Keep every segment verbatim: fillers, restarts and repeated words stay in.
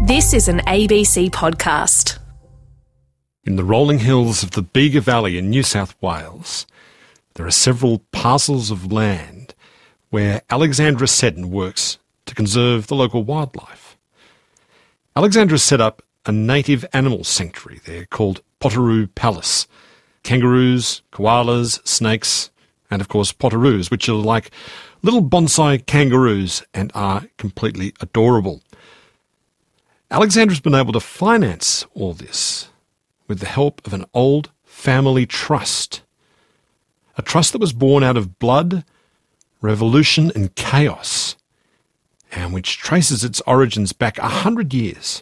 This is an A B C podcast. In the rolling hills of the Bega Valley in New South Wales, there are several parcels of land where Alexandra Seddon works to conserve the local wildlife. Alexandra set up a native animal sanctuary there called Potoroo Palace. Kangaroos, koalas, snakes, and of course potoroos, which are like little bonsai kangaroos and are completely adorable. Alexandra's been able to finance all this with the help of an old family trust. A trust that was born out of blood, revolution and chaos, and which traces its origins back a hundred years.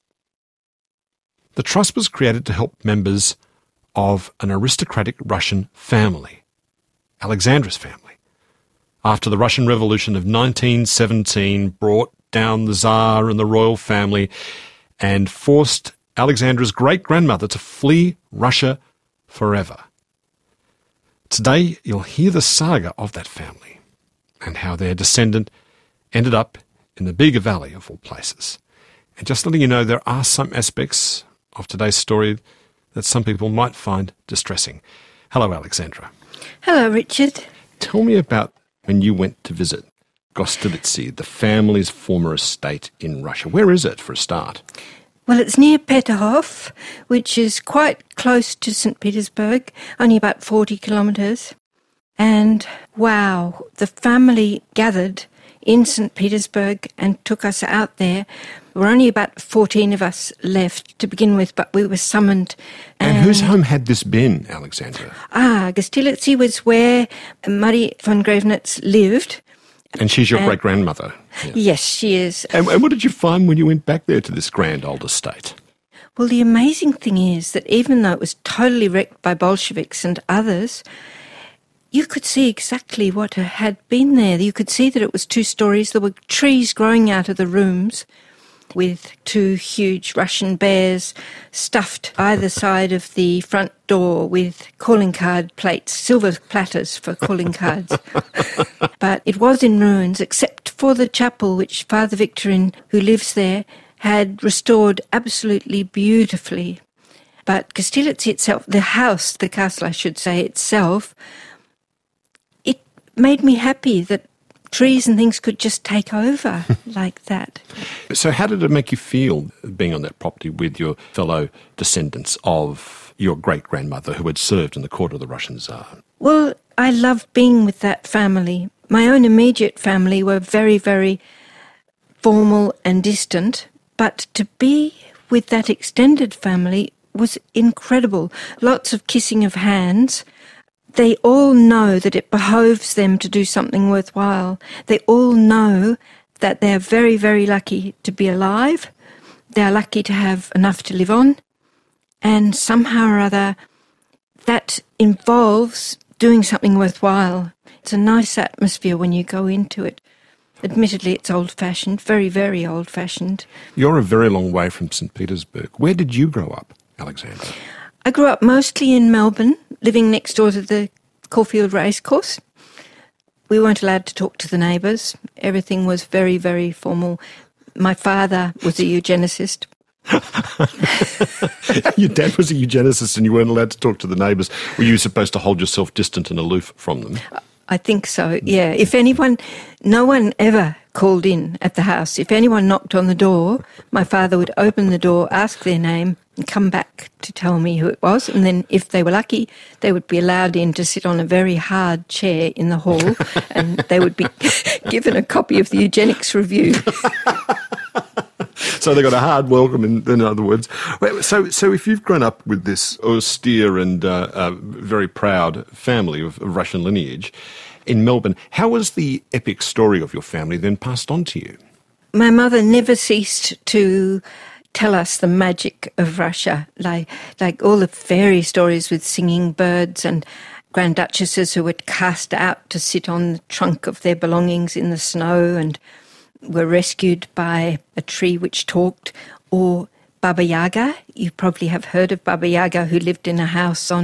The trust was created to help members of an aristocratic Russian family, Alexandra's family, after the Russian Revolution of nineteen seventeen brought down the Tsar and the royal family and forced Alexandra's great-grandmother to flee Russia forever. Today, you'll hear the saga of that family and how their descendant ended up in the Bega Valley, of all places. And just letting you know, there are some aspects of today's story that some people might find distressing. Hello, Alexandra. Hello, Richard. Tell me about when you went to visit Gostovitsi, the family's former estate in Russia. Where is it, for a start? Well, it's near Peterhof, which is quite close to Saint Petersburg, only about forty kilometres. And, wow, the family gathered in Saint Petersburg and took us out there. There were only about fourteen of us left to begin with, but we were summoned. And, and whose home had this been, Alexandra? Ah, Gostilitsi was where Marie von Gravenitz lived. And she's your uh, great-grandmother? Yeah. Yes, she is. And, and what did you find when you went back there to this grand old estate? Well, the amazing thing is that even though it was totally wrecked by Bolsheviks and others, you could see exactly what had been there. You could see that it was two stories. There were trees growing out of the rooms with two huge Russian bears stuffed either side of the front door with calling card plates, silver platters for calling cards. But it was in ruins, except for the chapel, which Father Victorin, who lives there, had restored absolutely beautifully. But Gostilitsi itself, the house, the castle I should say itself, it made me happy that trees and things could just take over like that. So how did it make you feel being on that property with your fellow descendants of your great-grandmother who had served in the court of the Russian Tsar? Well, I loved being with that family. My own immediate family were very, very formal and distant, but to be with that extended family was incredible. Lots of kissing of hands. They all know that it behoves them to do something worthwhile. They all know that they're very, very lucky to be alive. They're lucky to have enough to live on. And somehow or other, that involves doing something worthwhile. It's a nice atmosphere when you go into it. Admittedly, it's old-fashioned, very, very old-fashioned. You're a very long way from Saint Petersburg. Where did you grow up, Alexandra? I grew up mostly in Melbourne, living next door to the Caulfield Racecourse. We weren't allowed to talk to the neighbours. Everything was very, very formal. My father was a eugenicist. Your dad was a eugenicist and you weren't allowed to talk to the neighbours. Were you supposed to hold yourself distant and aloof from them? I think so, yeah. If anyone, no one ever called in at the house. If anyone knocked on the door, my father would open the door, ask their name, and come back to tell me who it was. And then if they were lucky, they would be allowed in to sit on a very hard chair in the hall and they would be given a copy of the Eugenics Review. So they got a hard welcome, in, in other words. So so if you've grown up with this austere and uh, uh, very proud family of, of Russian lineage in Melbourne, how was the epic story of your family then passed on to you? My mother never ceased to tell us the magic of Russia, like like all the fairy stories with singing birds and grand duchesses who were cast out to sit on the trunk of their belongings in the snow and were rescued by a tree which talked, or Baba Yaga. You probably have heard of Baba Yaga, who lived in a house on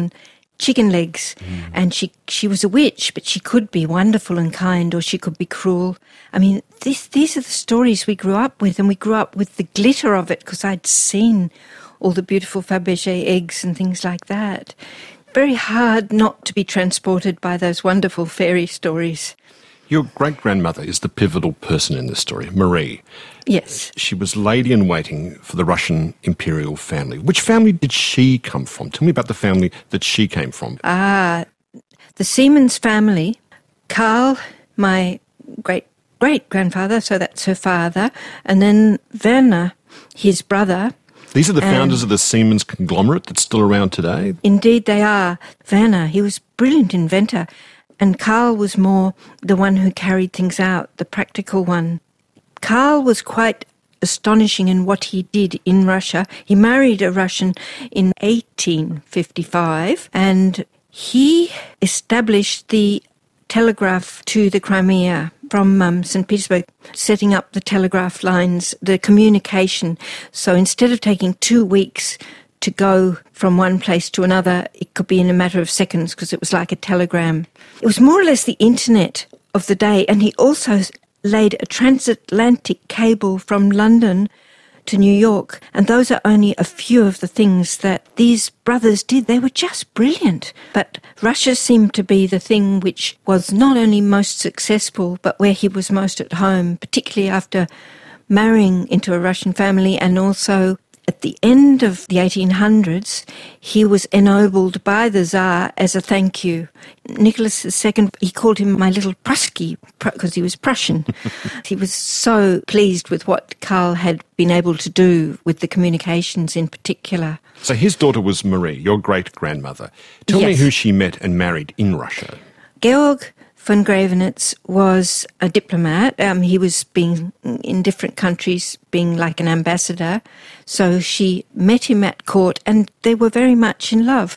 chicken legs. Mm. And she she was a witch, but she could be wonderful and kind, or she could be cruel. I mean, this, these are the stories we grew up with, and we grew up with the glitter of it because I'd seen all the beautiful Fabergé eggs and things like that. Very hard not to be transported by those wonderful fairy stories. Your great-grandmother is the pivotal person in this story, Marie. Yes. She was lady-in-waiting for the Russian imperial family. Which family did she come from? Tell me about the family that she came from. Ah, the Siemens family. Karl, my great-great-grandfather, so that's her father, and then Werner, his brother. These are the founders of the Siemens conglomerate that's still around today? Indeed they are. Werner, he was a brilliant inventor. And Karl was more the one who carried things out, the practical one. Karl was quite astonishing in what he did in Russia. He married a Russian in eighteen fifty-five, and he established the telegraph to the Crimea from um, Saint Petersburg, setting up the telegraph lines, the communication. So instead of taking two weeks to go from one place to another, it could be in a matter of seconds because it was like a telegram. It was more or less the internet of the day, and he also laid a transatlantic cable from London to New York, and those are only a few of the things that these brothers did. They were just brilliant. But Russia seemed to be the thing which was not only most successful, but where he was most at home, particularly after marrying into a Russian family, and also at the end of the eighteen hundreds, he was ennobled by the Tsar as a thank you. Nicholas the Second, he called him my little Pruski, because he was Prussian. He was so pleased with what Karl had been able to do with the communications in particular. So his daughter was Marie, your great-grandmother. Tell Yes. me who she met and married in Russia. Georg von Gravenitz was a diplomat. Um, he was being in different countries, being like an ambassador. So she met him at court, and they were very much in love.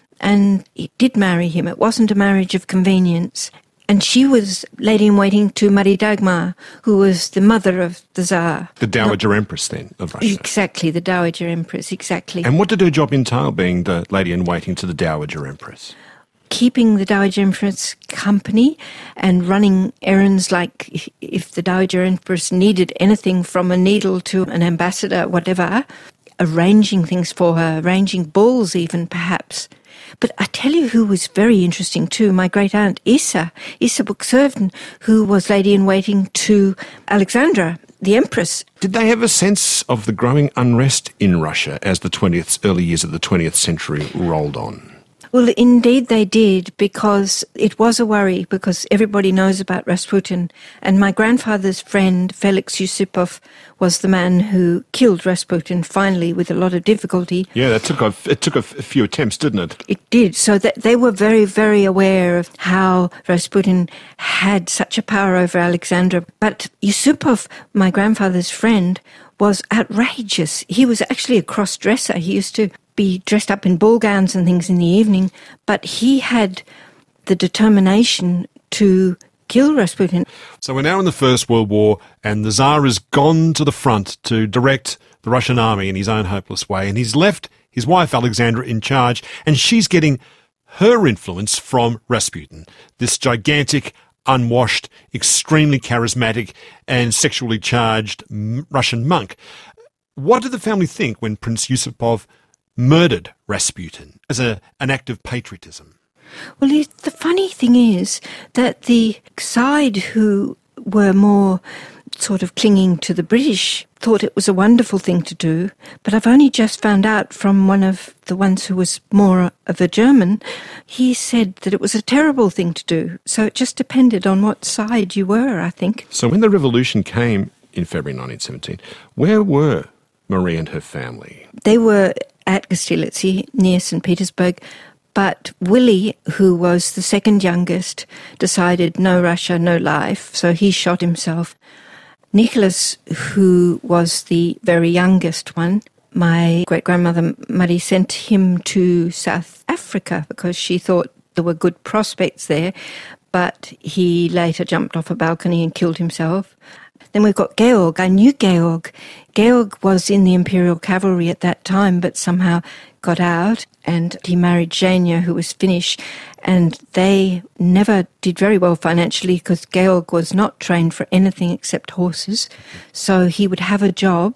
And he did marry him. It wasn't a marriage of convenience. And she was lady-in-waiting to Marie Dagmar, who was the mother of the Tsar. The Dowager Empress, then, of Russia. Exactly, the Dowager Empress, exactly. And what did her job entail, being the lady-in-waiting to the Dowager Empress? Keeping the Dowager Empress company and running errands, like if, if the Dowager Empress needed anything from a needle to an ambassador, whatever, arranging things for her, arranging balls even, perhaps. But I tell you who was very interesting too, my great-aunt Isa, Isa Buxerven, who was lady-in-waiting to Alexandra, the Empress. Did they have a sense of the growing unrest in Russia as the twentieth, early years of the twentieth century rolled on? Well, indeed they did, because it was a worry, because everybody knows about Rasputin. And my grandfather's friend, Felix Yusupov, was the man who killed Rasputin, finally, with a lot of difficulty. Yeah, that took a, it took a, f- a few attempts, didn't it? It did. So that they were very, very aware of how Rasputin had such a power over Alexandra. But Yusupov, my grandfather's friend, was outrageous. He was actually a cross-dresser. He used to be dressed up in ball gowns and things in the evening, but he had the determination to kill Rasputin. So we're now in the First World War, and the Tsar has gone to the front to direct the Russian army in his own hopeless way, and he's left his wife Alexandra in charge, and she's getting her influence from Rasputin, this gigantic, unwashed, extremely charismatic and sexually charged Russian monk. What did the family think when Prince Yusupov murdered Rasputin as a, an act of patriotism? Well, the funny thing is that the side who were more sort of clinging to the British thought it was a wonderful thing to do, but I've only just found out from one of the ones who was more of a German, he said that it was a terrible thing to do. So it just depended on what side you were, I think. So when the revolution came in February nineteen seventeen, where were Marie and her family? They were at Gostilitsy, near Saint Petersburg, but Willie, who was the second youngest, decided no Russia, no life, so he shot himself. Nicholas, who was the very youngest one, my great-grandmother Marie sent him to South Africa because she thought there were good prospects there, but he later jumped off a balcony and killed himself. Then we've got Georg. I knew Georg. Georg was in the Imperial Cavalry at that time, but somehow got out, and he married Zhenya, who was Finnish, and they never did very well financially because Georg was not trained for anything except horses. So he would have a job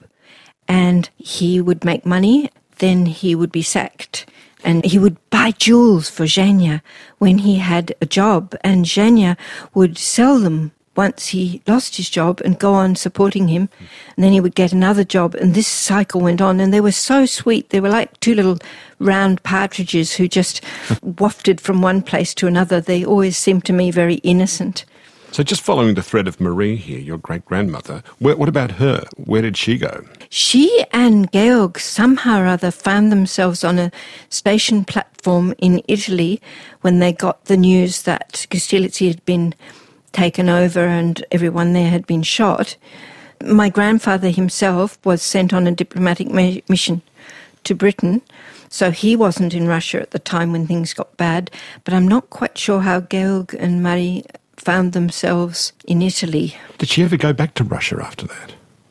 and he would make money, then he would be sacked. And he would buy jewels for Zhenya when he had a job, and Zhenya would sell them once he lost his job and go on supporting him. And then he would get another job, and this cycle went on. And they were so sweet. They were like two little round partridges who just wafted from one place to another. They always seemed to me very innocent. So just following the thread of Marie here, your great-grandmother, where, what about her? Where did she go? She and Georg somehow or other found themselves on a station platform in Italy when they got the news that Castellizzi had been taken over and everyone there had been shot. My grandfather himself was sent on a diplomatic ma- mission to Britain, so he wasn't in Russia at the time when things got bad, but I'm not quite sure how Georg and Marie found themselves in Italy. Did she ever go back to Russia after that?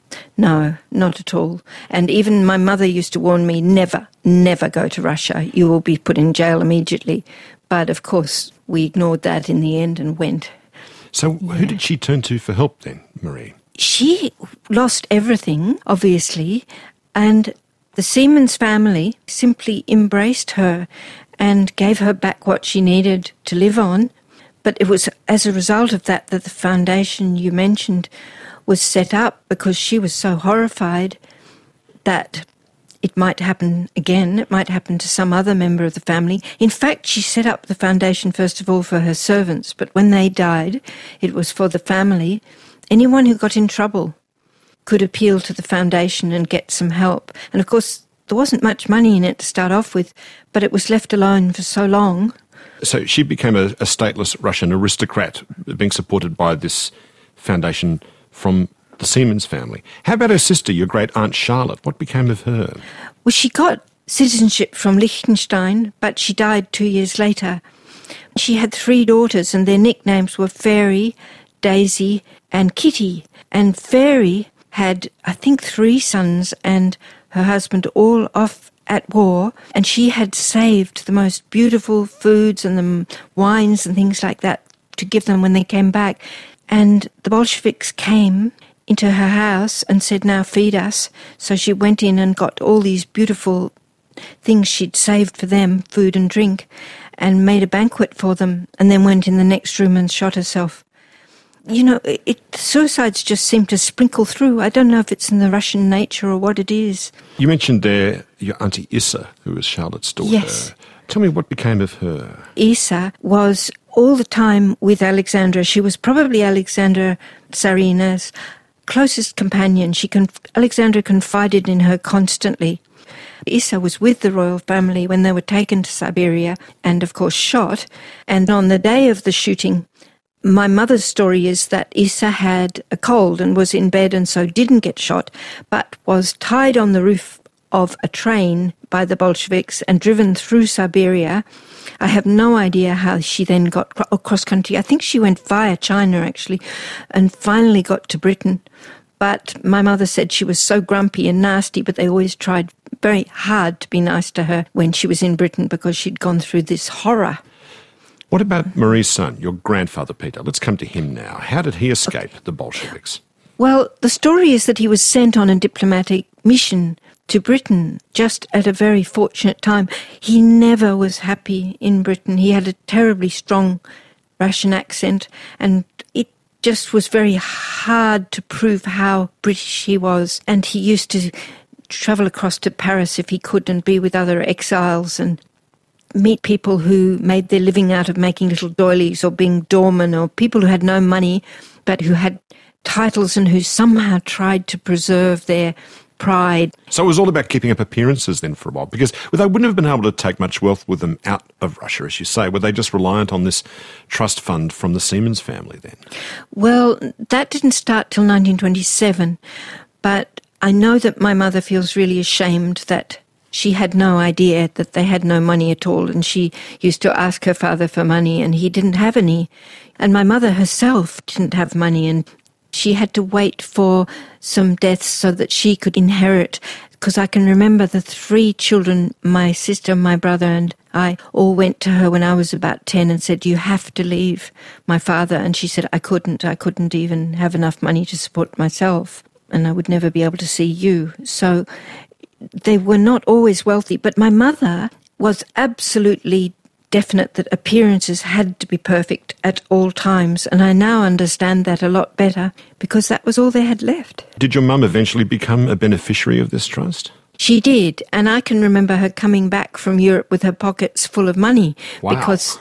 No, not at all. And even my mother used to warn me, never, never go to Russia. You will be put in jail immediately. But of course, we ignored that in the end and went. So Yeah. who did she turn to for help then, Marie? She lost everything, obviously, and the Siemens family simply embraced her and gave her back what she needed to live on. But it was as a result of that that the foundation you mentioned was set up, because she was so horrified that it might happen again, it might happen to some other member of the family. In fact, she set up the foundation first of all for her servants, but when they died, it was for the family. Anyone who got in trouble could appeal to the foundation and get some help. And of course, there wasn't much money in it to start off with, but it was left alone for so long. So she became a, a stateless Russian aristocrat, being supported by this foundation from the Siemens family. How about her sister, your great-aunt Charlotte? What became of her? Well, she got citizenship from Liechtenstein, but she died two years later. She had three daughters, and their nicknames were Fairy, Daisy, and Kitty. And Fairy had, I think, three sons and her husband all off at war, and she had saved the most beautiful foods and the wines and things like that to give them when they came back. And the Bolsheviks came into her house and said, now feed us. So she went in and got all these beautiful things she'd saved for them, food and drink, and made a banquet for them, and then went in the next room and shot herself. You know, it, suicides just seem to sprinkle through. I don't know if it's in the Russian nature or what it is. You mentioned there your auntie Issa, who was Charlotte's daughter. Yes. Tell me what became of her. Issa was all the time with Alexandra. She was probably Alexandra Tsarina's closest companion. She conf- Alexandra confided in her constantly. Issa was with the royal family when they were taken to Siberia and, of course, shot. And on the day of the shooting, my mother's story is that Issa had a cold and was in bed and so didn't get shot, but was tied on the roof of a train by the Bolsheviks and driven through Siberia. I have no idea how she then got across country. I think she went via China, actually, and finally got to Britain. But my mother said she was so grumpy and nasty, but they always tried very hard to be nice to her when she was in Britain because she'd gone through this horror. What about Marie's son, your grandfather, Peter? Let's come to him now. How did he escape the Bolsheviks? Well, the story is that he was sent on a diplomatic mission to Britain just at a very fortunate time. He never was happy in Britain. He had a terribly strong Russian accent, and it just was very hard to prove how British he was. And he used to travel across to Paris if he could and be with other exiles and meet people who made their living out of making little doilies or being doormen, or people who had no money but who had titles and who somehow tried to preserve their pride. So it was all about keeping up appearances then for a while, because they wouldn't have been able to take much wealth with them out of Russia, as you say. Were they just reliant on this trust fund from the Siemens family then? Well, that didn't start till nineteen twenty-seven, but I know that my mother feels really ashamed that she had no idea that they had no money at all, and she used to ask her father for money and he didn't have any. And my mother herself didn't have money and She had to wait for some deaths so that she could inherit, because I can remember the three children, my sister, my brother and I, all went to her when I was about ten and said, you have to leave my father. And she said, I couldn't. I couldn't even have enough money to support myself, and I would never be able to see you. So they were not always wealthy, but my mother was absolutely definite that appearances had to be perfect at all times, and I now understand that a lot better because that was all they had left. Did your mum eventually become a beneficiary of this trust? She did, and I can remember her coming back from Europe with her pockets full of money. Wow. Because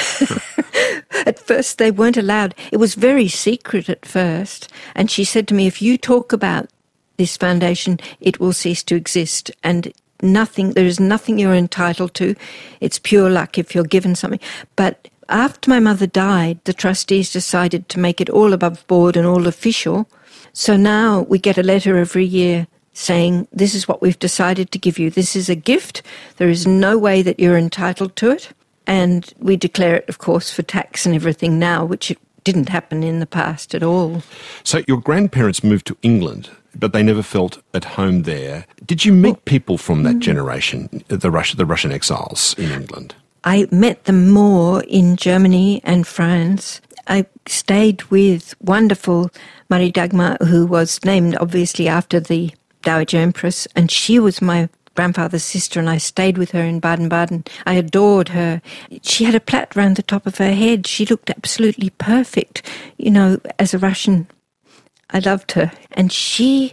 at first they weren't allowed. It was very secret at first, and she said to me, if you talk about this foundation, it will cease to exist, and nothing, there is nothing you're entitled to. It's pure luck if you're given something. But after my mother died, the trustees decided to make it all above board and all official. So now we get a letter every year saying, this is what we've decided to give you. This is a gift. There is no way that you're entitled to it. And we declare it, of course, for tax and everything now, which it didn't happen in the past at all. So your grandparents moved to England, but they never felt at home there. Did you meet people from that generation, the Russia, the Russian exiles in England? I met them more in Germany and France. I stayed with wonderful Marie Dagmar, who was named obviously after the Dowager Empress, and she was my grandfather's sister, and I stayed with her in Baden-Baden. I adored her. She had a plait round the top of her head. She looked absolutely perfect, you know, as a Russian. I loved her. And she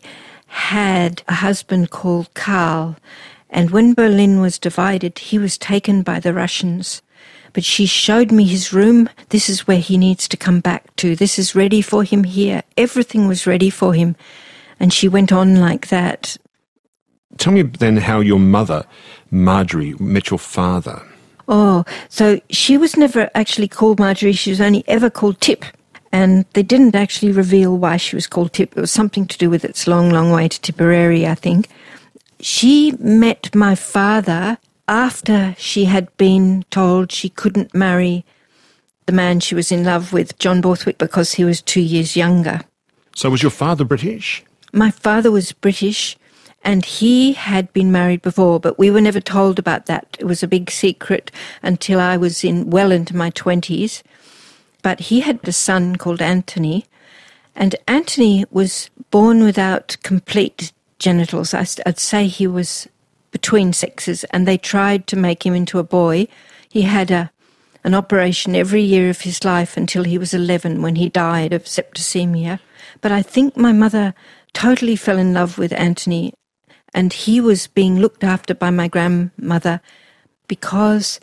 had a husband called Karl, and when Berlin was divided, he was taken by the Russians. But she showed me his room. This is where he needs to come back to. This is ready for him here. Everything was ready for him. And she went on like that. Tell me then how your mother, Marjorie, met your father. Oh, so she was never actually called Marjorie. She was only ever called Tip. And they didn't actually reveal why she was called Tip. It was something to do with its long, long way to Tipperary, I think. She met my father after she had been told she couldn't marry the man she was in love with, John Borthwick, because he was two years younger. So was your father British? My father was British, and he had been married before, but we were never told about that. It was a big secret until I was in well into my twenties. But he had a son called Anthony, and Anthony was born without complete genitals. I'd say he was between sexes, and they tried to make him into a boy. He had a an operation every year of his life until he was eleven, when he died of septicemia. But I think my mother totally fell in love with Anthony, and he was being looked after by my grandmother because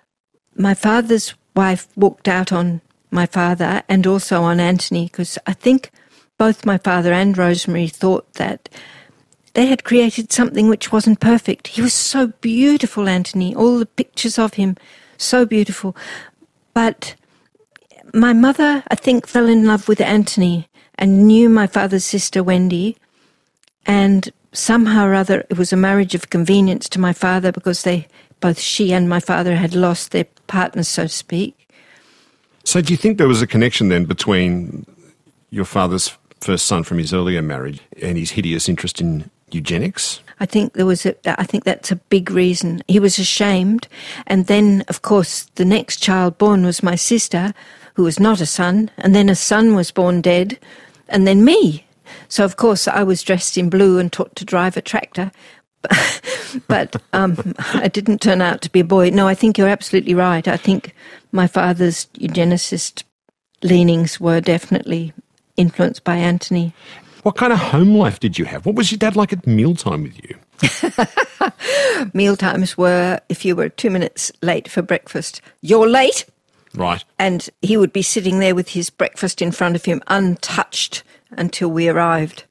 my father's wife walked out on my father and also on Anthony, because I think both my father and Rosemary thought that they had created something which wasn't perfect. He was so beautiful, Anthony, all the pictures of him, so beautiful. But my mother, I think, fell in love with Anthony and knew my father's sister, Wendy, and somehow or other it was a marriage of convenience to my father because they, both she and my father had lost their partners, so to speak. So do you think there was a connection then between your father's first son from his earlier marriage and his hideous interest in eugenics? I think there was a, I think that's a big reason. He was ashamed. And then, of course, the next child born was my sister, who was not a son. And then a son was born dead. And then me. So, of course, I was dressed in blue and taught to drive a tractor. But um, I didn't turn out to be a boy. No, I think you're absolutely right. I think my father's eugenicist leanings were definitely influenced by Anthony. What kind of home life did you have? What was your dad like at mealtime with you? Mealtimes were, if you were two minutes late for breakfast, you're late. Right. And he would be sitting there with his breakfast in front of him, untouched, until we arrived.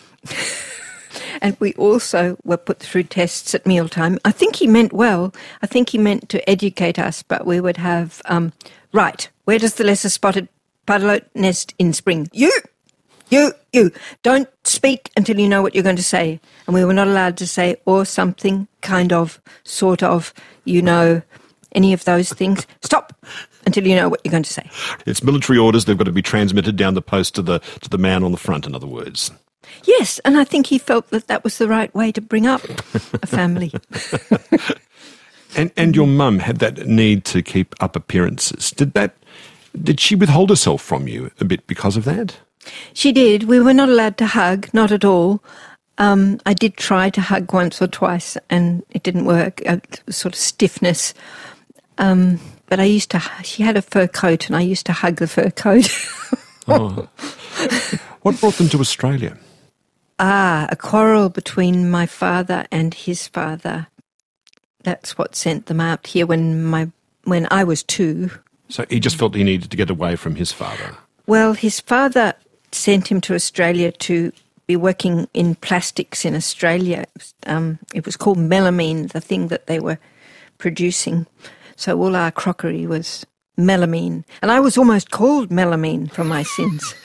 And we also were put through tests at mealtime. I think he meant well. I think he meant to educate us, but we would have, um, right, where does the lesser spotted pardalote nest in spring? You, you, you. Don't speak until you know what you're going to say. And we were not allowed to say or something, kind of, sort of, you know, any of those things. Stop until you know what you're going to say. It's military orders. They've got to be transmitted down the post to the to the man on the front, in other words. Yes, and I think he felt that that was the right way to bring up a family. and and your mum had that need to keep up appearances. Did that? Did she withhold herself from you a bit because of that? She did. We were not allowed to hug, not at all. Um, I did try to hug once or twice, and it didn't work. A sort of stiffness. Um, but I used to. She had a fur coat, and I used to hug the fur coat. Oh. What brought them to Australia? Ah, a quarrel between my father and his father. That's what sent them out here when my when I was two. So he just felt he needed to get away from his father. Well, his father sent him to Australia to be working in plastics in Australia. Um, it was called melamine, the thing that they were producing. So all our crockery was melamine. And I was almost called melamine for my sins.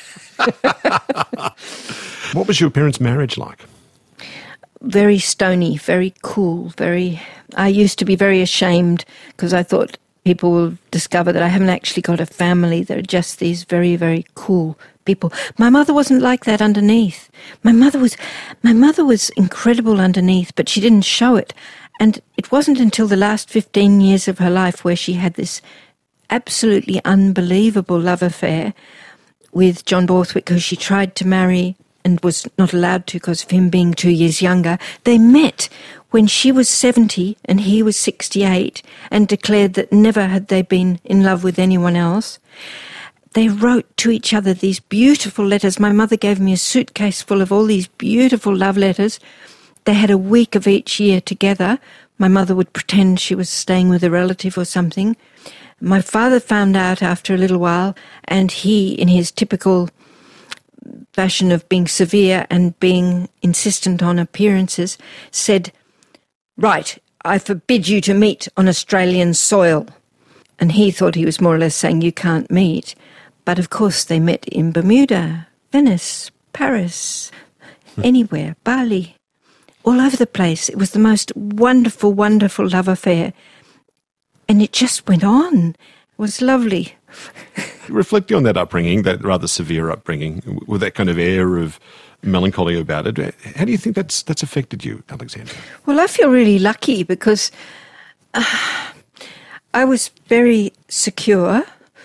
What was your parents' marriage like? Very stony, very cool, very... I used to be very ashamed because I thought people will discover that I haven't actually got a family. They're just these very, very cool people. My mother wasn't like that underneath. My mother was, my mother was incredible underneath, but she didn't show it. And it wasn't until the last fifteen years of her life where she had this absolutely unbelievable love affair with John Borthwick, who she tried to marry and was not allowed to because of him being two years younger. They met when she was seventy and he was sixty-eight and declared that never had they been in love with anyone else. They wrote to each other these beautiful letters. My mother gave me a suitcase full of all these beautiful love letters. They had a week of each year together. My mother would pretend she was staying with a relative or something. My father found out after a little while, and he, in his typical fashion of being severe and being insistent on appearances, said, "Right, I forbid you to meet on Australian soil." And he thought he was more or less saying, you can't meet. But of course they met in Bermuda, Venice, Paris, anywhere, Bali, all over the place. It was the most wonderful, wonderful love affair. And it just went on. It was lovely. Reflecting on that upbringing, that rather severe upbringing, with that kind of air of melancholy about it, how do you think that's that's affected you, Alexandra? Well, I feel really lucky because uh, I was very secure,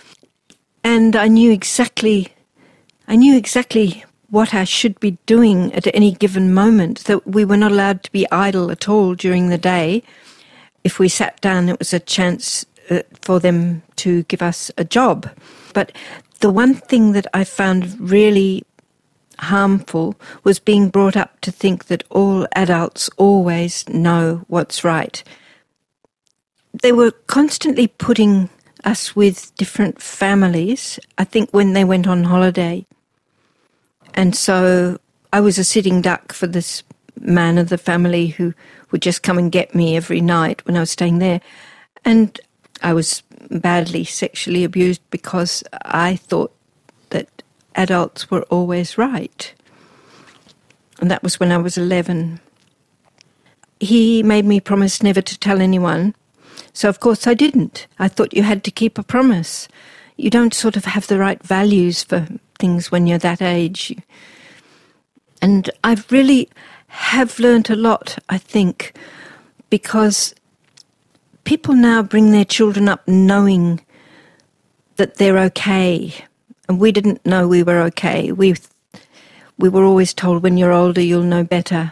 and I knew exactly, I knew exactly what I should be doing at any given moment. That we were not allowed to be idle at all during the day. If we sat down, it was a chance uh, for them to give us a job. But the one thing that I found really harmful was being brought up to think that all adults always know what's right. They were constantly putting us with different families, I think when they went on holiday. And so I was a sitting duck for this man of the family who would just come and get me every night when I was staying there. And I was badly sexually abused because I thought that adults were always right. And that was when I was eleven. He made me promise never to tell anyone. So, of course, I didn't. I thought you had to keep a promise. You don't sort of have the right values for things when you're that age. And I've really have learnt a lot, I think, because people now bring their children up knowing that they're okay. And we didn't know we were okay. We, we were always told when you're older you'll know better.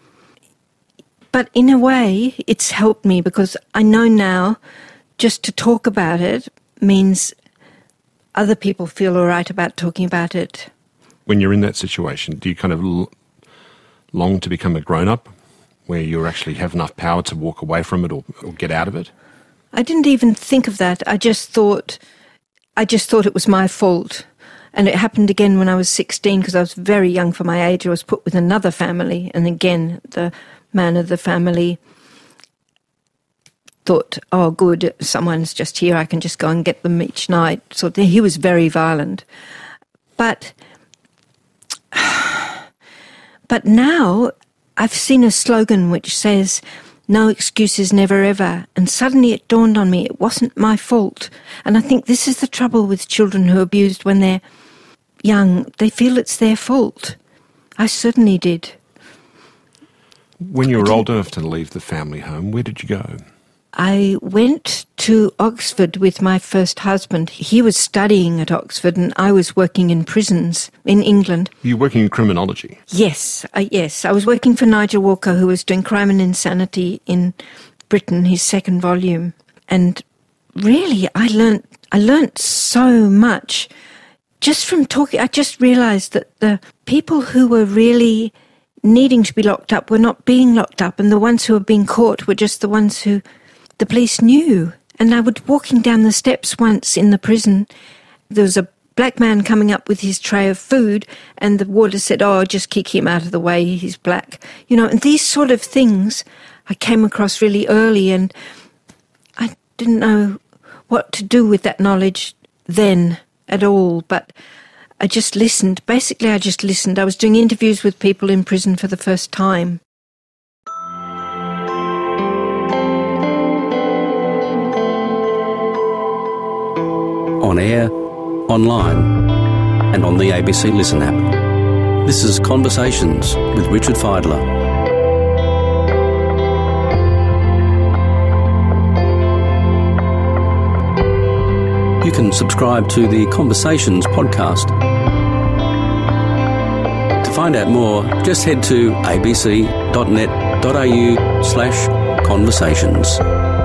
But in a way, it's helped me because I know now just to talk about it means other people feel all right about talking about it. When you're in that situation, do you kind of l- long to become a grown-up where you actually have enough power to walk away from it or, or get out of it? I didn't even think of that. I just thought, I just thought it was my fault. And it happened again when I was sixteen because I was very young for my age. I was put with another family, and again, the man of the family thought, oh, good, someone's just here, I can just go and get them each night. So he was very violent. But, but now I've seen a slogan which says, no excuses, never ever. And suddenly it dawned on me it wasn't my fault. And I think this is the trouble with children who are abused when they're young. They feel it's their fault. I certainly did. When you were old enough to leave the family home, where did you go? I went to Oxford with my first husband. He was studying at Oxford and I was working in prisons in England. You were working in criminology? Yes, uh, yes. I was working for Nigel Walker, who was doing Crime and Insanity in Britain, his second volume. And really, I learnt, I learnt so much just from talking. I just realised that the people who were really needing to be locked up were not being locked up, and the ones who were being caught were just the ones who the police knew. And I was walking down the steps once in the prison. There was a black man coming up with his tray of food, and the warder said, oh, just kick him out of the way, he's black. You know, and these sort of things I came across really early, and I didn't know what to do with that knowledge then at all, but I just listened. Basically, I just listened. I was doing interviews with people in prison for the first time. On air, online, and on the A B C Listen app. This is Conversations with Richard Fidler. You can subscribe to the Conversations podcast. To find out more, just head to abc.net.au slash conversations.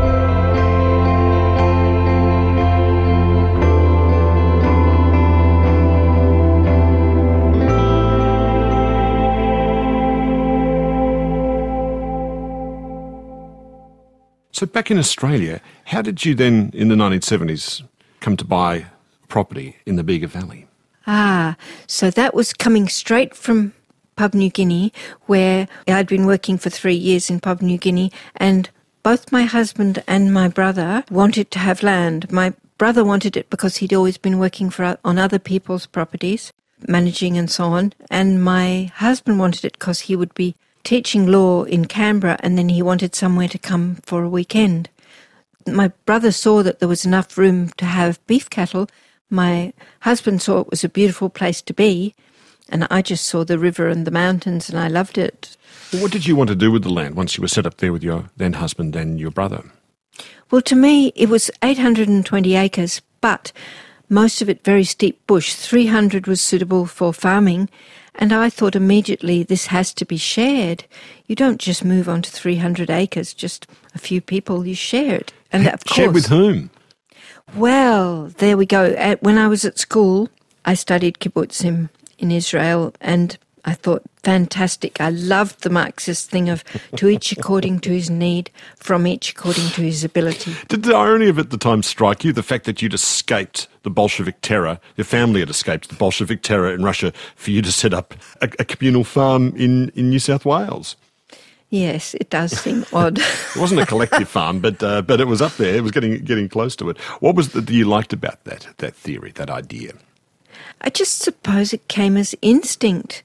So back in Australia, how did you then, in the nineteen seventies, come to buy property in the Bega Valley? Ah, so that was coming straight from Papua New Guinea, where I'd been working for three years in Papua New Guinea, and both my husband and my brother wanted to have land. My brother wanted it because he'd always been working for on other people's properties, managing and so on, and my husband wanted it because he would be teaching law in Canberra, and then he wanted somewhere to come for a weekend. My brother saw that there was enough room to have beef cattle. My husband saw it was a beautiful place to be, and I just saw the river and the mountains, and I loved it. What did you want to do with the land once you were set up there with your then husband and your brother? Well, to me, it was eight hundred twenty acres, but most of it very steep bush. three hundred was suitable for farming, and I thought immediately this has to be shared. You don't just move on to three hundred acres, just a few people, you share it. And of course, shared with whom? Well, there we go. When I was at school, I studied kibbutzim in Israel, and I thought, fantastic. I loved the Marxist thing of to each according to his need, from each according to his ability. Did the irony of it at the time strike you, the fact that you'd escaped the Bolshevik terror, your family had escaped the Bolshevik terror in Russia, for you to set up a, a communal farm in, in New South Wales? Yes, it does seem odd. It wasn't a collective farm, but uh, but it was up there. It was getting getting close to it. What was it that you liked about that that theory, that idea? I just suppose it came as instinct.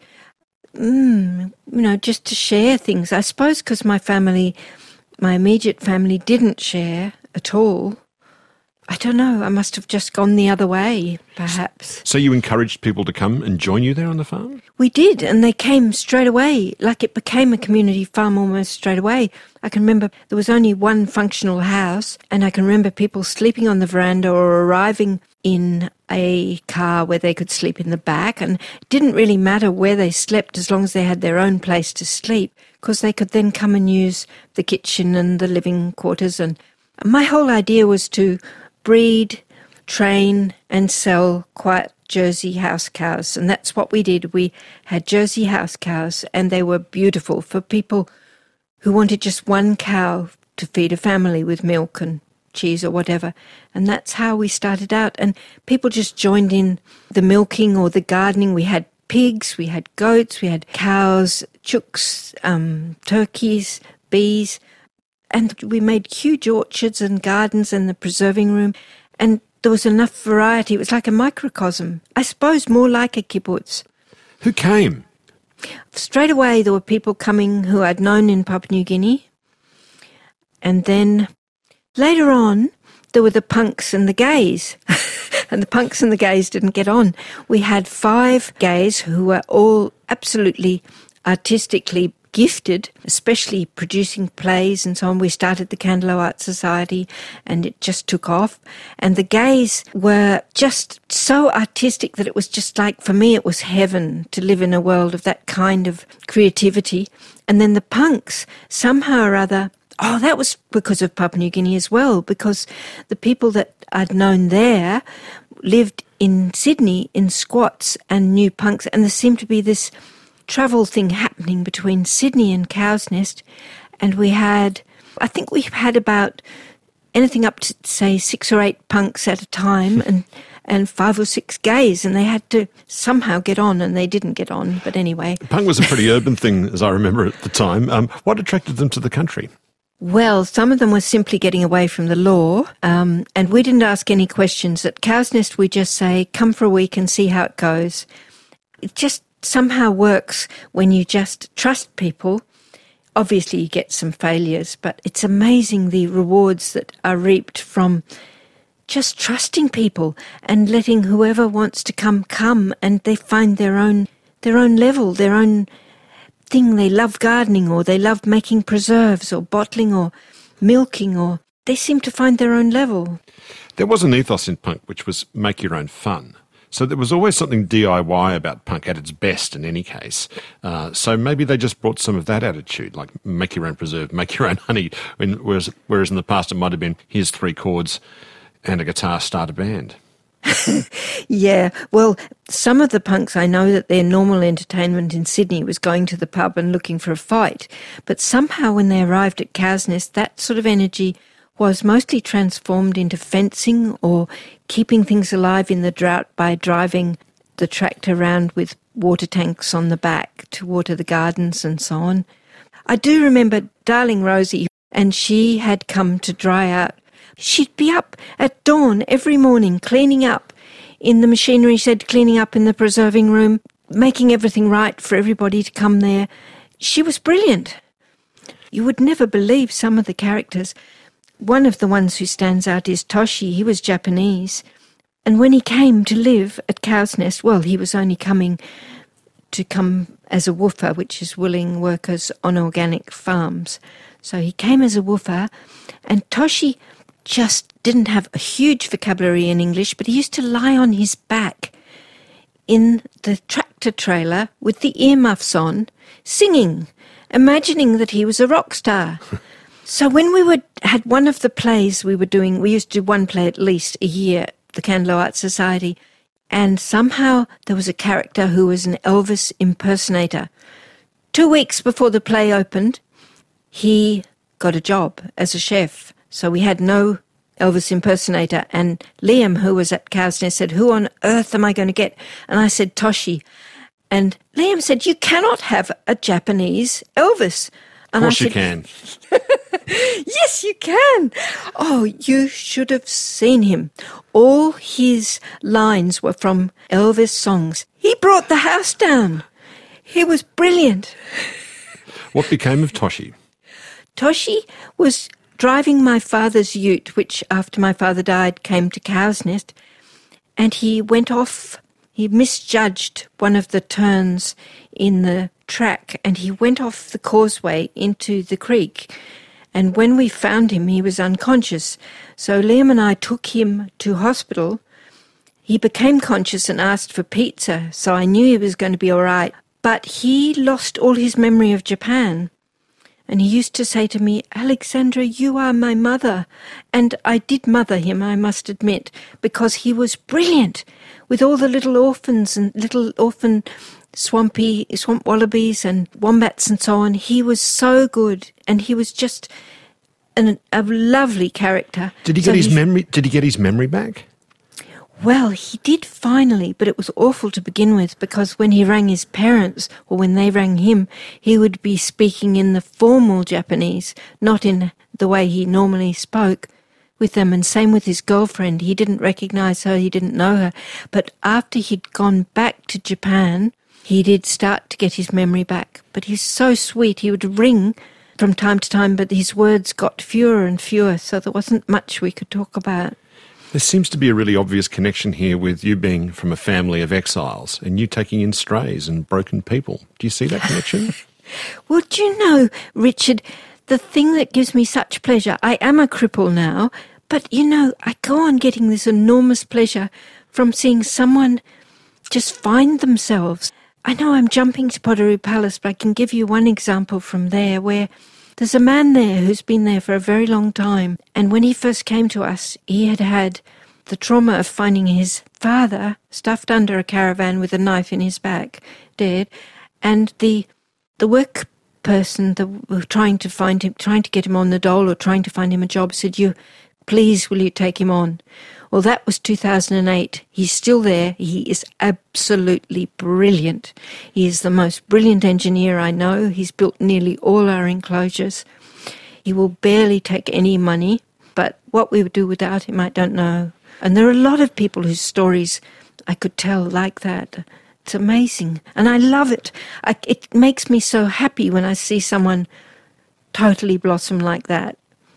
Mm, you know, just to share things. I suppose because my family, my immediate family, didn't share at all. I don't know. I must have just gone the other way, perhaps. So you encouraged people to come and join you there on the farm? We did, and they came straight away. Like it became a community farm almost straight away. I can remember there was only one functional house, and I can remember people sleeping on the veranda or arriving in a car where they could sleep in the back, and it didn't really matter where they slept as long as they had their own place to sleep, because they could then come and use the kitchen and the living quarters. And my whole idea was to breed, train and sell quiet Jersey house cows, and that's what we did. We had Jersey house cows, and they were beautiful for people who wanted just one cow to feed a family with milk and cheese or whatever. And that's how we started out, and people just joined in the milking or the gardening. We had pigs, we had goats, we had cows, chooks, um, turkeys, bees, and we made huge orchards and gardens and the preserving room, and there was enough variety. It was like a microcosm, I suppose more like a kibbutz. Who came? Straight away there were people coming who I'd known in Papua New Guinea. And then later on, there were the punks and the gays. And the punks and the gays didn't get on. We had five gays who were all absolutely artistically gifted, especially producing plays and so on. We started the Candelo Art Society and it just took off. And the gays were just so artistic that it was just like, for me, it was heaven to live in a world of that kind of creativity. And then the punks, somehow or other, oh, that was because of Papua New Guinea as well, because the people that I'd known there lived in Sydney in squats and knew punks, and there seemed to be this travel thing happening between Sydney and Cow's Nest, and we had, I think we had about anything up to, say, six or eight punks at a time, and and five or six gays, and they had to somehow get on, and they didn't get on, but anyway. Punk was a pretty urban thing, as I remember at the time. Um, what attracted them to the country? Well, some of them were simply getting away from the law, um, and we didn't ask any questions. At Cow's Nest, we just say, come for a week and see how it goes. It just somehow works when you just trust people. Obviously, you get some failures, but it's amazing the rewards that are reaped from just trusting people and letting whoever wants to come, come, and they find their own, their own level, their own thing. They love gardening, or they love making preserves or bottling or milking, or they seem to find their own level. There was an ethos in punk which was make your own fun. So there was always something D I Y about punk at its best in any case. Uh, so maybe they just brought some of that attitude, like make your own preserve, make your own honey, when, whereas, whereas in the past it might have been here's three chords and a guitar, start a band. Yeah, well, some of the punks, I know that their normal entertainment in Sydney was going to the pub and looking for a fight, but somehow when they arrived at Cow's Nest, that sort of energy was mostly transformed into fencing or keeping things alive in the drought by driving the tractor around with water tanks on the back to water the gardens and so on. I do remember darling Rosie, and she had come to dry out. She'd be up at dawn every morning cleaning up in the machinery shed, cleaning up in the preserving room, making everything right for everybody to come there. She was brilliant. You would never believe some of the characters. One of the ones who stands out is Toshi. He was Japanese. And when he came to live at Cow's Nest, well, he was only coming to come as a woofer, which is willing workers on organic farms. So he came as a woofer, and Toshi just didn't have a huge vocabulary in English, but he used to lie on his back in the tractor trailer with the earmuffs on, singing, imagining that he was a rock star. So when we would had one of the plays we were doing, we used to do one play at least a year, the Candelo Art Society, and somehow there was a character who was an Elvis impersonator. Two weeks before the play opened, he got a job as a chef. So we had no Elvis impersonator, and Liam, who was at Cow's Nest, said, who on earth am I going to get? And I said, Toshi. And Liam said, you cannot have a Japanese Elvis. And of course I you said, can. Yes, you can. Oh, you should have seen him. All his lines were from Elvis songs. He brought the house down. He was brilliant. What became of Toshi? Toshi was driving my father's ute, which after my father died came to Cow's Nest, and he went off, he misjudged one of the turns in the track, and he went off the causeway into the creek. And when we found him, he was unconscious. So Liam and I took him to hospital. He became conscious and asked for pizza, so I knew he was going to be all right. But he lost all his memory of Japan. And he used to say to me, Alexandra, you are my mother. And I did mother him, I must admit, because he was brilliant with all the little orphans and little orphan swampy swamp wallabies and wombats and so on. He was so good, and he was just an, a lovely character. Did he So get his he- memory? Did he get his memory back? Well, he did finally, but it was awful to begin with, because when he rang his parents, or when they rang him, he would be speaking in the formal Japanese, not in the way he normally spoke with them. And same with his girlfriend. He didn't recognise her, he didn't know her. But after he'd gone back to Japan, he did start to get his memory back. But he's so sweet. He would ring from time to time, but his words got fewer and fewer, so there wasn't much we could talk about. There seems to be a really obvious connection here with you being from a family of exiles and you taking in strays and broken people. Do you see that connection? Well, do you know, Richard, the thing that gives me such pleasure, I am a cripple now, but, you know, I go on getting this enormous pleasure from seeing someone just find themselves. I know I'm jumping to Potteroo Palace, but I can give you one example from there where there's a man there who's been there for a very long time. And when he first came to us, he had had the trauma of finding his father stuffed under a caravan with a knife in his back, dead. And the the work person that were trying to find him, trying to get him on the dole or trying to find him a job said, "You, please, will you take him on?" Well, that was two thousand eight. He's still there. He is absolutely brilliant. He is the most brilliant engineer I know. He's built nearly all our enclosures. He will barely take any money, but what we would do without him, I don't know. And there are a lot of people whose stories I could tell like that. It's amazing. And I love it. I, it makes me so happy when I see someone totally blossom like that.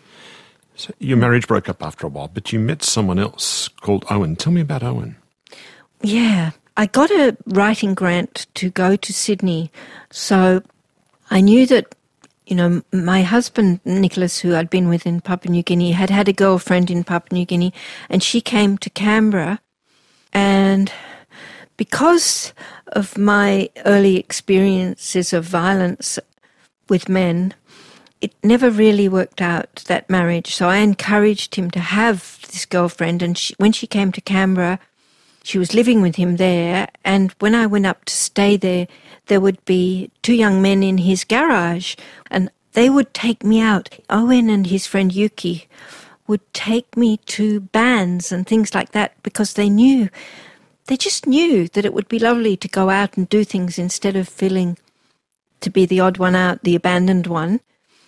So your marriage broke up after a while, but you met someone else called Owen. Tell me about Owen. Yeah, I got a writing grant to go to Sydney. So I knew that, you know, my husband, Nicholas, who I'd been with in Papua New Guinea, had had a girlfriend in Papua New Guinea, and she came to Canberra. And because of my early experiences of violence with men, it never really worked out, that marriage. So I encouraged him to have this girlfriend. And she, when she came to Canberra, she was living with him there. And when I went up to stay there, there would be two young men in his garage. And they would take me out. Owen and his friend Yuki would take me to bands and things like that because they knew, they just knew that it would be lovely to go out and do things instead of feeling to be the odd one out, the abandoned one.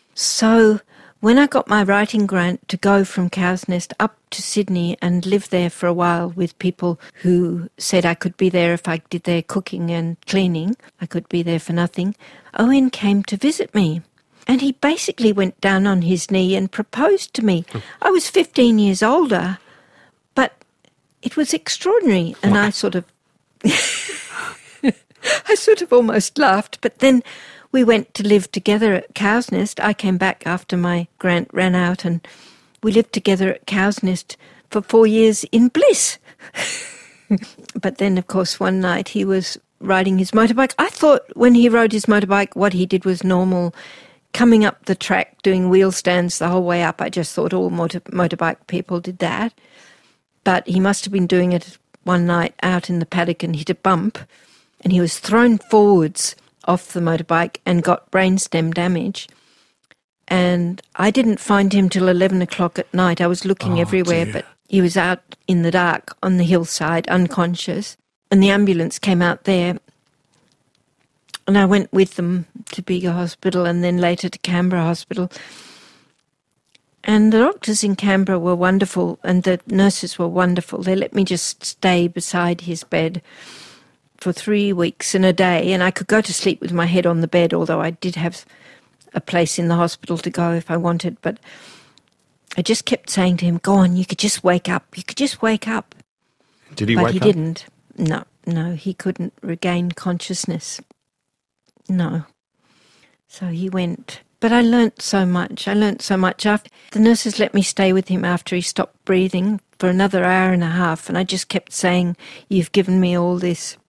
So when I got my writing grant to go from Cow's Nest up to Sydney and live there for a while with people who said I could be there if I did their cooking and cleaning, I could be there for nothing, Owen came to visit me. And he basically went down on his knee and proposed to me. I was fifteen years older, but it was extraordinary. And Wow. I sort of, I sort of almost laughed, but then we went to live together at Cow's Nest. I came back after my grant ran out and we lived together at Cow's Nest for four years in bliss. But then, of course, one night he was riding his motorbike. I thought when he rode his motorbike, what he did was normal. Coming up the track, doing wheel stands the whole way up, I just thought all motor- motorbike people did that. But he must have been doing it one night out in the paddock and hit a bump. And he was thrown forwards off the motorbike and got brainstem damage. And I didn't find him till eleven o'clock at night. I was looking Oh, everywhere, dear. but he was out in the dark on the hillside, unconscious. And the ambulance came out there. And I went with them to Bega Hospital and then later to Canberra Hospital. And the doctors in Canberra were wonderful and the nurses were wonderful. They let me just stay beside his bed for three weeks and a day, and I could go to sleep with my head on the bed, although I did have a place in the hospital to go if I wanted. But I just kept saying to him, "Go on, you could just wake up. You could just wake up." Did he but wake he up? didn't. No, no, he couldn't regain consciousness. No. So he went. But I learnt so much. I learnt so much. After the nurses let me stay with him after he stopped breathing for another hour and a half, and I just kept saying, "You've given me all this."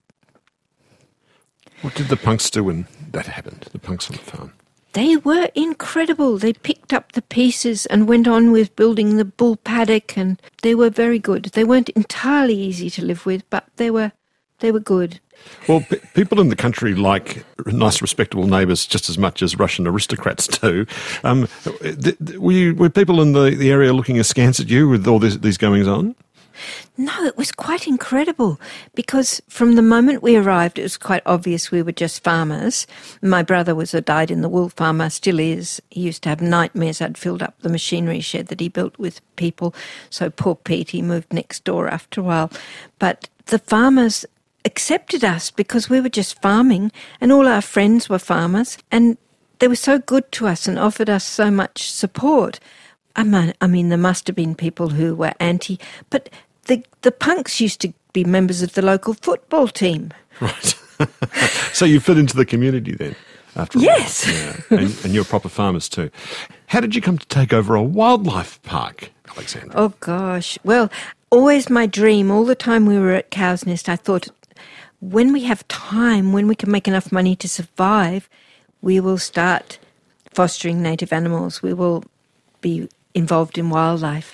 What did the punks do when that happened, the punks on the farm? They were incredible. They picked up the pieces and went on with building the bull paddock, and they were very good. They weren't entirely easy to live with, but they were they were good. Well, p- people in the country like nice, respectable neighbours just as much as Russian aristocrats do. Um, th- th- were, you, were people in the, the area looking askance at you with all this, these goings-on? No, it was quite incredible because from the moment we arrived, it was quite obvious we were just farmers. My brother was a dyed-in-the-wool farmer, still is. He used to have nightmares. I'd filled up the machinery shed that he built with people. So poor Pete, he moved next door after a while. But the farmers accepted us because we were just farming and all our friends were farmers. And they were so good to us and offered us so much support. I mean, I mean, there must have been people who were anti, but the the punks used to be members of the local football team. Right. So you fit into the community then, after all. Yes. Yeah. And, and you're proper farmers too. How did you come to take over a wildlife park, Alexandra? Oh, gosh. Well, always my dream, all the time we were at Cow's Nest, I thought, when we have time, when we can make enough money to survive, we will start fostering native animals. We will be involved in wildlife.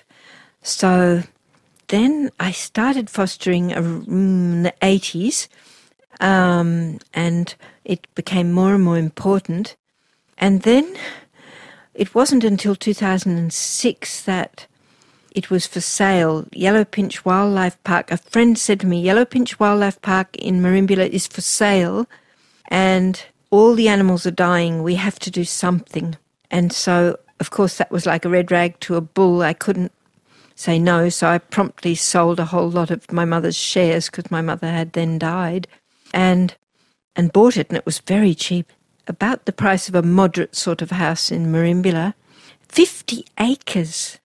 So then I started fostering in the eighties, um, and it became more and more important. And then it wasn't until two thousand six that it was for sale. Yellowpinch Wildlife Park. A friend said to me, Yellowpinch Wildlife Park in Merimbula is for sale and all the animals are dying. We have to do something. And so, of course, that was like a red rag to a bull. I couldn't say no, so I promptly sold a whole lot of my mother's shares because my mother had then died and and bought it, and it was very cheap, about the price of a moderate sort of house in Merimbula, fifty acres.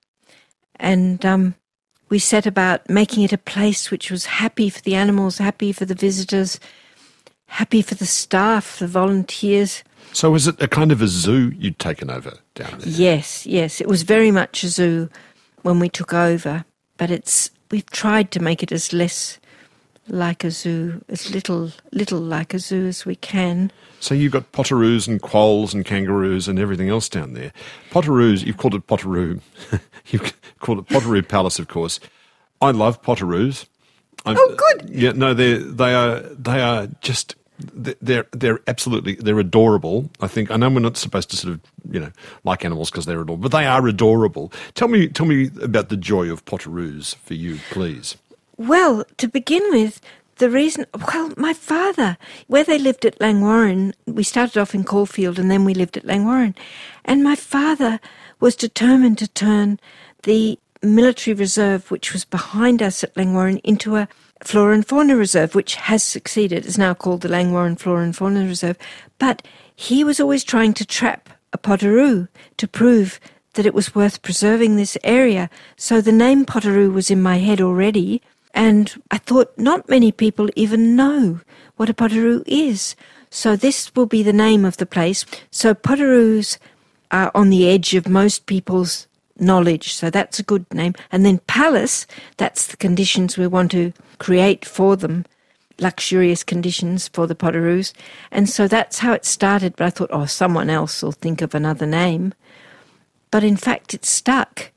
And um, we set about making it a place which was happy for the animals, happy for the visitors, happy for the staff, the volunteers. So was it a kind of a zoo you'd taken over down there? Yes, yes. It was very much a zoo when we took over, but it's we've tried to make it as less like a zoo, as little little like a zoo as we can. So you've got potoroos and quolls and kangaroos and everything else down there. Potoroos, you've called it Potoroo. You've called it Potoroo Palace, of course. I love potoroos. I'm, Oh, good. Yeah, no, they they are they are just they're they're absolutely they're adorable. I think I know we're not supposed to sort of you know like animals because they're adorable, but they are adorable. Tell me tell me about the joy of potoroos for you, please. Well, to begin with, the reason, well, my father, where they lived at Langwarrin, we started off in Caulfield and then we lived at Langwarrin, and my father was determined to turn the military reserve, which was behind us at Langwarrin, into a flora and fauna reserve, which has succeeded. It's now called the Langwarrin Flora and Fauna Reserve. But he was always trying to trap a potoroo to prove that it was worth preserving this area. So the name Potoroo was in my head already, and I thought not many people even know what a potoroo is. So this will be the name of the place. So potoroos are on the edge of most people's knowledge, so that's a good name. And then palace, that's the conditions we want to create for them, luxurious conditions for the potoroos. And so that's how it started, but I thought, oh, someone else will think of another name. But in fact, it stuck.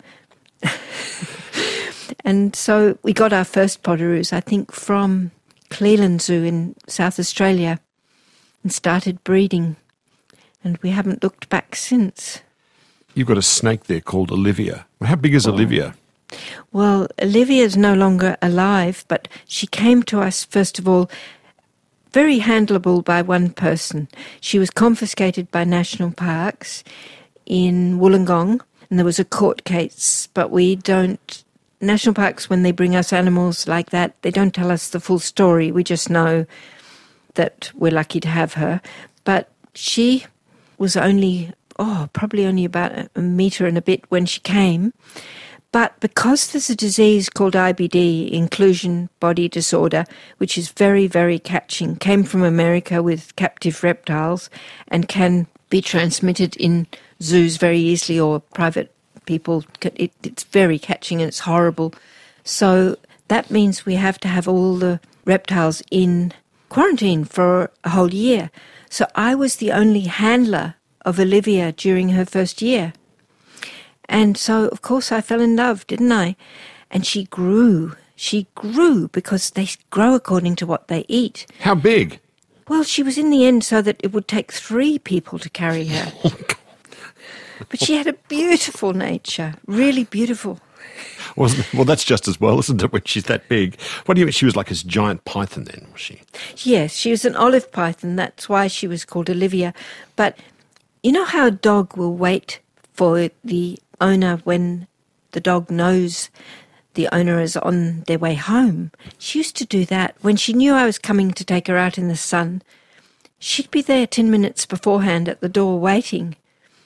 And so we got our first potoroos, I think, from Cleland Zoo in South Australia, and started breeding. And we haven't looked back since. You've got a snake there called Olivia. How big is Olivia? Well, Olivia's no longer alive, but she came to us, first of all, very handleable by one person. She was confiscated by National Parks in Wollongong, and there was a court case, but we don't... National Parks, when they bring us animals like that, they don't tell us the full story. We just know that we're lucky to have her. But she was only... oh, probably only about a metre and a bit when she came. But because there's a disease called I B D, inclusion body disorder, which is very, very catching, came from America with captive reptiles and can be transmitted in zoos very easily, or private people. It, it's very catching and it's horrible. So that means we have to have all the reptiles in quarantine for a whole year. So I was the only handler of Olivia during her first year. And so, of course, I fell in love, didn't I? And she grew. She grew because they grow according to what they eat. How big? Well, she was in the end so that it would take three people to carry her. But she had a beautiful nature, really beautiful. Well, well, that's just as well, isn't it, when she's that big? What do you mean? She was like this giant python then, was she? Yes, she was an olive python. That's why she was called Olivia. But you know how a dog will wait for the owner when the dog knows the owner is on their way home? She used to do that. When she knew I was coming to take her out in the sun, she'd be there ten minutes beforehand at the door waiting.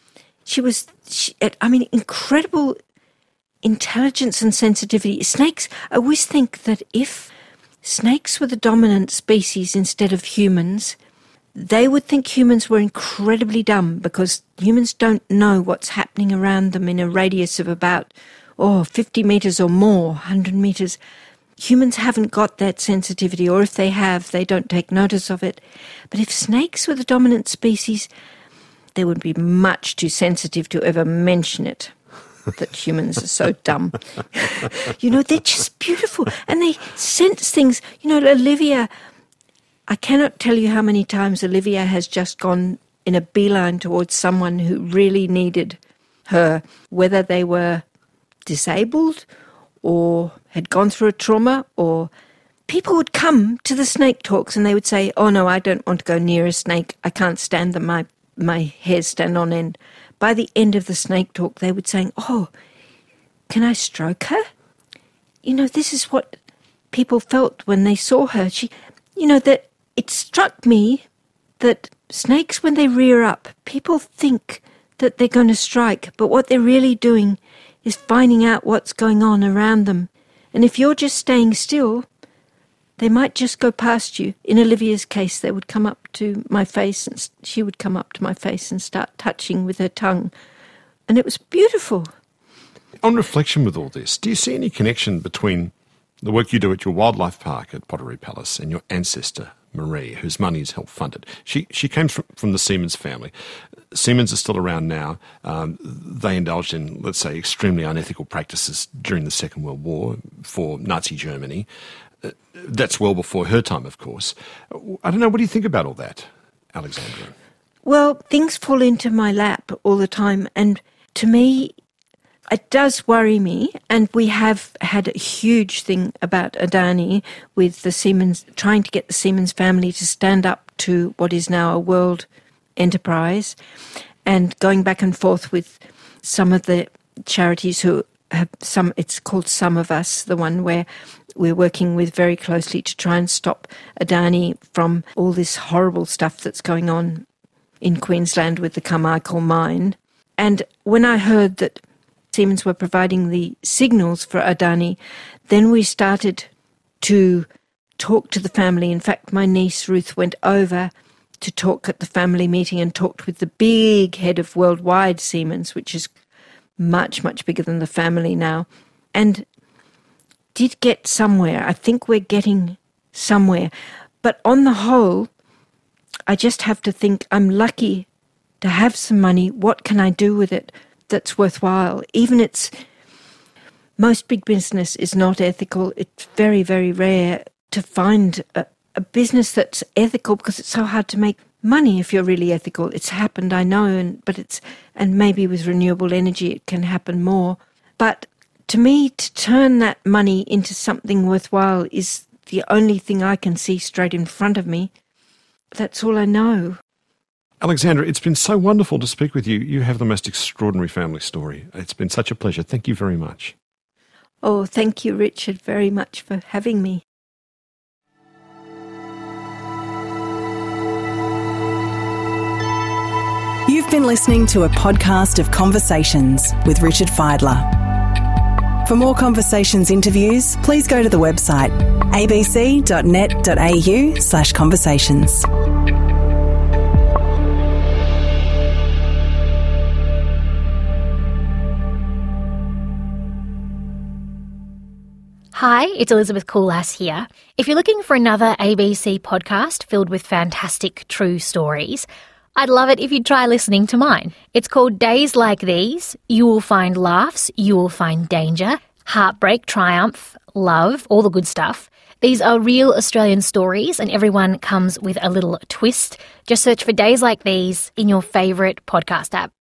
She was, she, I mean, incredible intelligence and sensitivity. Snakes, I always think that if snakes were the dominant species instead of humans, they would think humans were incredibly dumb because humans don't know what's happening around them in a radius of about, oh, fifty metres or more, one hundred metres. Humans haven't got that sensitivity, or if they have, they don't take notice of it. But if snakes were the dominant species, they would be much too sensitive to ever mention it, that humans are so dumb. You know, they're just beautiful, and they sense things. You know, Olivia, I cannot tell you how many times Olivia has just gone in a beeline towards someone who really needed her, whether they were disabled or had gone through a trauma, or people would come to the snake talks and they would say, oh no, I don't want to go near a snake. I can't stand them. My, my hairs stand on end. By the end of the snake talk, they would say, oh, can I stroke her? You know, this is what people felt when they saw her. She, you know, that it struck me that snakes, when they rear up, people think that they're going to strike, but what they're really doing is finding out what's going on around them. And if you're just staying still, they might just go past you. In Olivia's case, they would come up to my face, and she would come up to my face and start touching with her tongue. And it was beautiful. On reflection with all this, do you see any connection between the work you do at your wildlife park at Pottery Palace and your ancestor, Marie, whose money is helped funded? She she came from, from the Siemens family. Siemens are still around now. Um, they indulged in, let's say, extremely unethical practices during the Second World War for Nazi Germany. Uh, that's well before her time, of course. I don't know, what do you think about all that, Alexandra? Well, things fall into my lap all the time, and to me, it does worry me, and we have had a huge thing about Adani with the Siemens, trying to get the Siemens family to stand up to what is now a world enterprise, and going back and forth with some of the charities who have some, it's called Some of Us, the one where we're working with very closely to try and stop Adani from all this horrible stuff that's going on in Queensland with the Carmichael mine. And when I heard that Siemens were providing the signals for Adani, then we started to talk to the family. In fact, my niece Ruth went over to talk at the family meeting and talked with the big head of Worldwide Siemens, which is much, much bigger than the family now, and did get somewhere. I think we're getting somewhere. But on the whole, I just have to think I'm lucky to have some money. What can I do with it that's worthwhile? Even it's, most big business is not ethical. It's very, very rare to find a, a business that's ethical, because it's so hard to make money if you're really ethical. It's happened, I know, and but it's and maybe with renewable energy it can happen more. But to me, to turn that money into something worthwhile is the only thing I can see straight in front of me. That's all I know. Alexandra, it's been so wonderful to speak with you. You have the most extraordinary family story. It's been such a pleasure. Thank you very much. Oh, thank you, Richard, very much for having me. You've been listening to a podcast of Conversations with Richard Fidler. For more Conversations interviews, please go to the website abc.net.au slash conversations. Hi, it's Elizabeth Coolass here. If you're looking for another A B C podcast filled with fantastic true stories, I'd love it if you'd try listening to mine. It's called Days Like These. You will find laughs, you will find danger, heartbreak, triumph, love, all the good stuff. These are real Australian stories, and everyone comes with a little twist. Just search for Days Like These in your favourite podcast app.